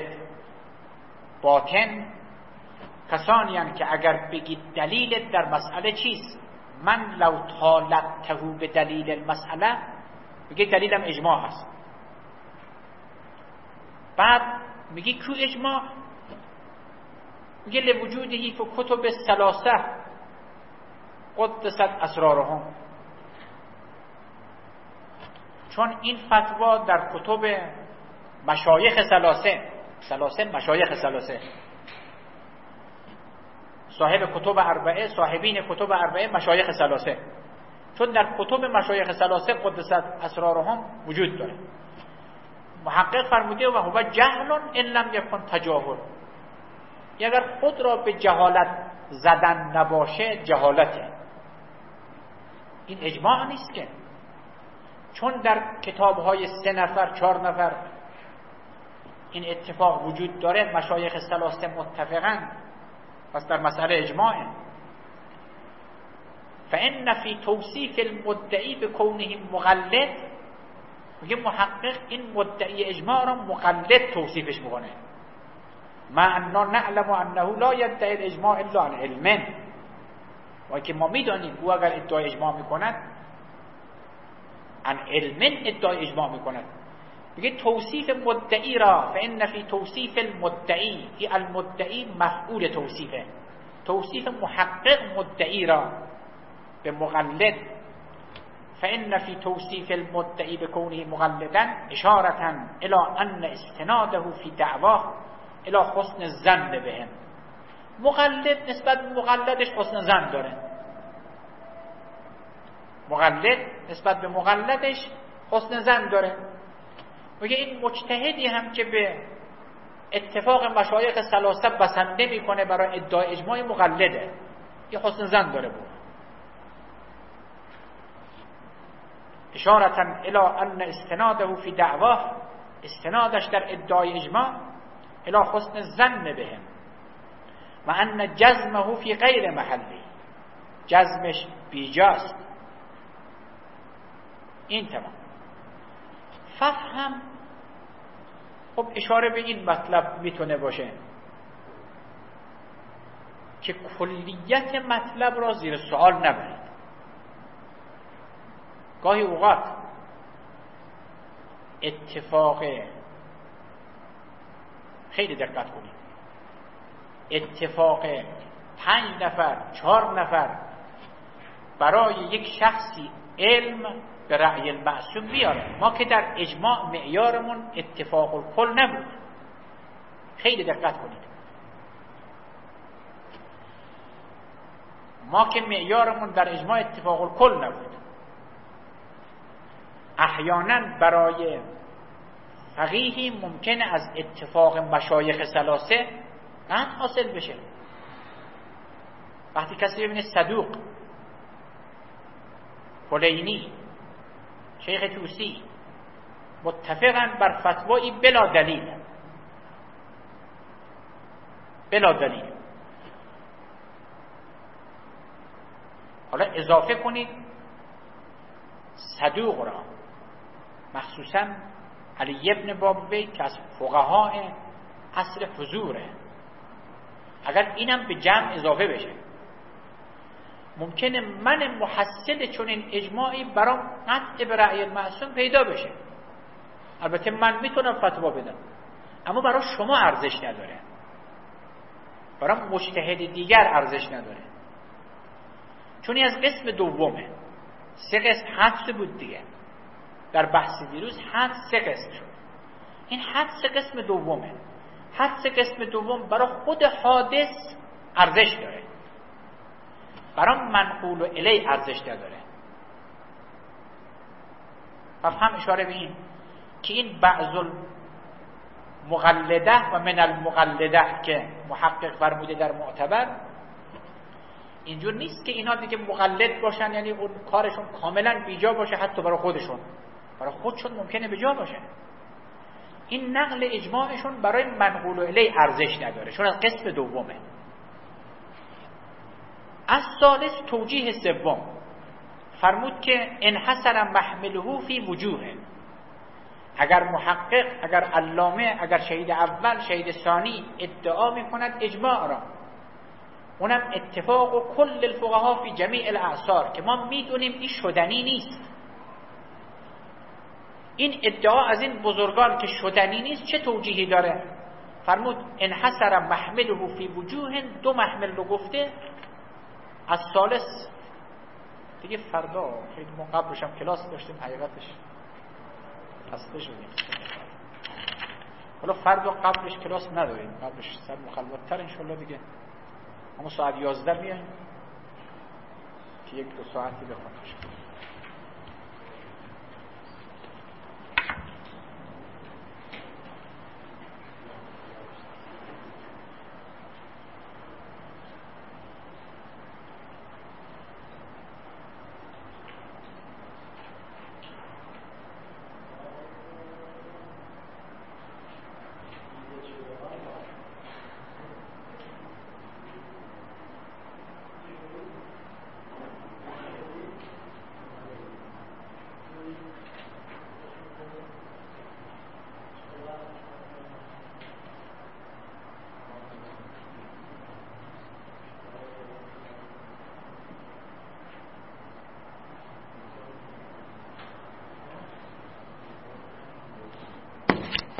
باطن کسانی هستند که اگر بگید دلیل در مسئله چیست، من لو طالبته به دلیل المسئله، میگه دلیلم اجماع هست. بعد میگه کو اجماع؟ میگه لوجودهی فی کتب ثلاثه قدست اسرارهم، چون این فتوا در کتب مشایخ ثلاثه ثلاثه مشایخ ثلاثه صاحب کتب اربعه صاحبین کتب اربعه مشایخ ثلاثه، چون در کتب مشایخ ثلاثه قدست اسرارهم وجود داره. محقق فرموده و هو جهل ان لم یکن تجاهل، اگر خود را به جهالت زدن نباشه جهالته. این اجماع نیست که، چون در کتاب‌های سه نفر چهار نفر این اتفاق وجود داره، مشایخ ثلاثه متفقن، پس در مسئله اجماعه. فإن فی توصیف المدعی بکونه مقلد، میگه محقق این مدعی اجماع را مقلد توصیفش میکنه، ما انا نعلم انه لا يدعي الاجماع الا عن علم، و که ما میدانیم او اگر ادعای اجماع میکند عن علم ادعای اجماع میکند. میگه توصیف مدعی را فإن فی توصیف المدعی، این المدعی مفعول توصیفه، توصیف محقق مدعی را به مقلد، فإن في توصیف المدعی بکونه مقلدا اشارة الى ان استناده في دعواه الى حسن الظن بهم. مقلد نسبت به مقلدش حسن ظن داره، مقلد نسبت به مقلدش حسن ظن داره. میگه این مجتهدی هم که به اتفاق مشایخ ثلاثه بسنده میکنه برای ادعای اجماع مقلده، یه حسن ظن داره بود. اشارة الى ان استناده فی دعواه، استنادش در ادعای اجماع الى حسن الظن بهم و ان جزمه فی غیر محلی، جزمش بیجاست. این تمام. فهم خب اشاره به این مطلب میتونه باشه که کلیت مطلب را زیر سوال نبرید. گاهی اوقات اتفاق، خیلی دقت کنید، اتفاق پنج نفر چهار نفر برای یک شخصی علم به رأی المعصوم بیاره. ما که در اجماع معیارمون اتفاق الکل نبود. خیلی دقت کنید، ما که معیارمون در اجماع اتفاق الکل نبود. احیانا برای فقیهی ممکنه از اتفاق مشایخ ثلاثه قطع حاصل بشه. وقتی کسی ببینه صدوق، کلینی، شیخ توسی متفقن بر فتوایی بلا دلیل، بلا دلیل، حالا اضافه کنید صدوق را، مخصوصا علی ابن بابوی که از فقهای عصر حضوره، اگر اینم به جمع اضافه بشه ممکنه من محصل چون این اجماعی برام قطع به رأی المعصوم پیدا بشه. البته من میتونم فتوا بدم اما برای شما ارزش نداره، برای مجتهد دیگر ارزش نداره، چون از قسم دومه. سه قسم حدس بود دیگه، در بحث دیروز حدس سه قسم شد. این حدس قسم دومه. حدس قسم دوم برای خود حادث ارزش داره، برای منقول و الی ارزش نداره. پس هم اشاره به این که این بعض المقلده و من المقلده که محقق فرموده در معتبر، اینجور نیست که اینا دیگه مقلد باشن یعنی اون کارشون کاملا بیجا باشه، حتی برای خودشون، برای خودشون ممکنه بیجا باشه. این نقل اجماعشون برای منقول و الی ارزش نداره، چون از قسم دومه. از ثالث توجیه سوم فرمود که انحصر محمله فی وجوه، اگر محقق، اگر علامه، اگر شهید اول، شهید ثانی ادعا میکند اجماع را، اونم اتفاق و کل الفقها فی جمیع الاعصار، که ما میدونیم این شدنی نیست. این ادعا از این بزرگان که شدنی نیست چه توجیهی داره؟ فرمود انحصر محمله فی وجوه، دو محمل رو گفته. از ثالث دیگه فردا خیلی ما قبلش هم کلاس داشتیم، حقیقتش خسته شدیم. حالا فردا قبلش کلاس نداریم، قبلش سر مخلوط‌تر انشالله دیگه. اما ساعت یازده بیایم که یک دو ساعتی بخونیم.